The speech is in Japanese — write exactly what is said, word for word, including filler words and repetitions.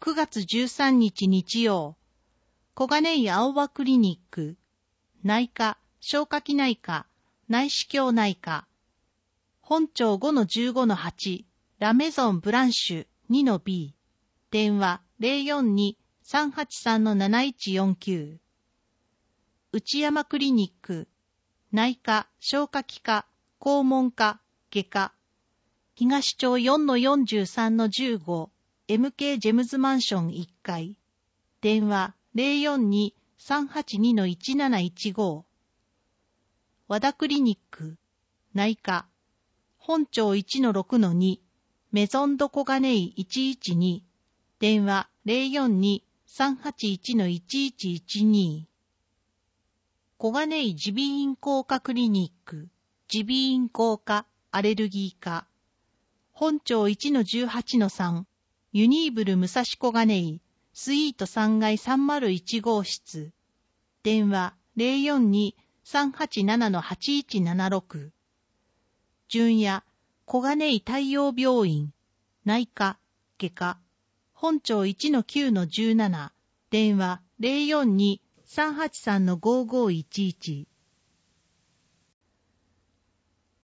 くがつじゅうさんにち日曜、小金井青葉クリニック、内科、消化器内科、内視鏡内科、本庁 ごのじゅうごのはち、ラメゾンブランシュ にのビー、電話 ゼロよんに さんはちさん なないちよんきゅう、内山クリニック、内科、消化器科、肛門科、外科、東町 よんのよんじゅうさんのじゅうご、エムケー ジェムズマンションいっかい、電話 ゼロよんに さんはちにのいちなないちご、和田クリニック、内科、本町 いちのろくのに、メゾンド小金井いちいちに、電話 ゼロよんに さんはちいちのいちいちいちに、小金井耳鼻咽喉科クリニック、耳鼻咽喉科、アレルギー科、本町 いちのじゅうはちのさん、ユニーブル武蔵小金井、スイートさんがいさんまるいち号室、電話 ゼロよんに さんはちななのはちいちななろく、純也、小金井太陽病院、内科、外科、本町 いちのきゅうのじゅうなな、電話 ゼロよんに さんはちさんのごごいちいち、